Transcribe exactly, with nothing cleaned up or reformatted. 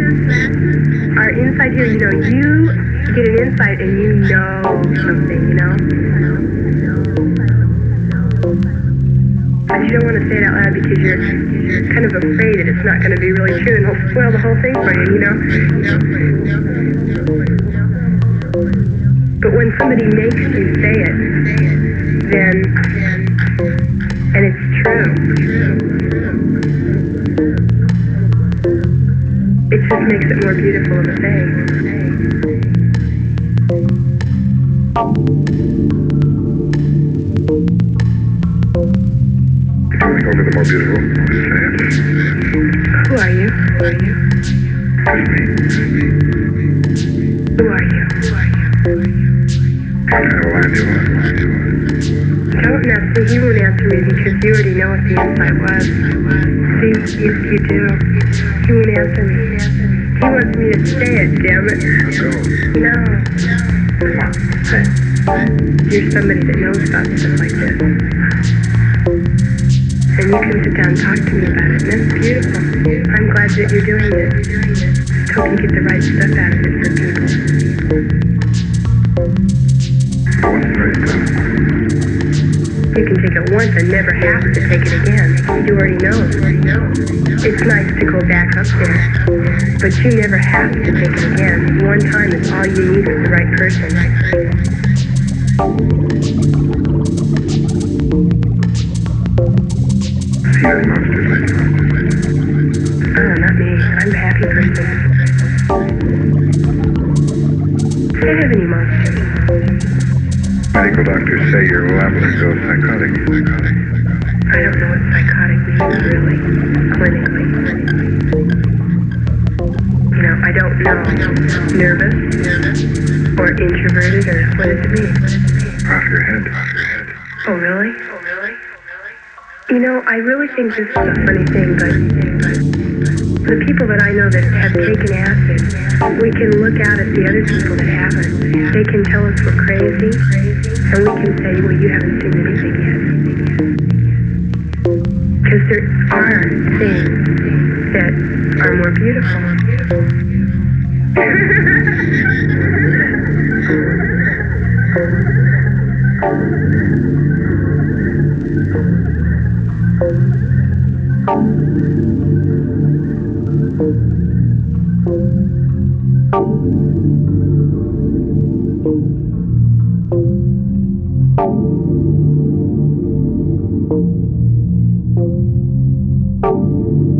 Our insight here, you know, you get an insight and you know something, you know? But you don't want to say it out loud because you're kind of afraid that it's not going to be really true and it'll spoil the whole thing for you, you know? But when somebody makes you say it, then, and it's true, it just makes it more beautiful of a thing. Going over the more beautiful, say it. Who are you? Who are you? That's me. Who are you? Who are you? What kind of line do you want? Don't answer. He won't answer me because you already know what the insight was. See, yes, you do. He won't answer me. He wants me to say it, damn it. No. But you're somebody that knows about stuff like this. And you can sit down and talk to me about it, and that's beautiful. I'm glad that you're doing it. Just hope you get the right stuff out of it for people. What's the right stuff? You can take it once and never have to take it again. You already know. It's nice to go back up there, but you never have to take it again. One time is all you need with the right person. See any monsters lately? Oh, not me. I'm a happy person. I don't have any monsters. Medical doctors say you're liable to go psychotic. Psychotic. I don't know what psychotic means, really, clinically. You know, I don't know. Nervous? Or introverted, or what does it mean? Off your head. Off your head. Oh, really? Oh, really? You know, I really think this is a funny thing, but the people that I know that have taken acid, we can look out at the other people that haven't. They can tell us we're crazy, and we can say, well, you haven't seen anything yet. Because there are things that are more beautiful. Thank you.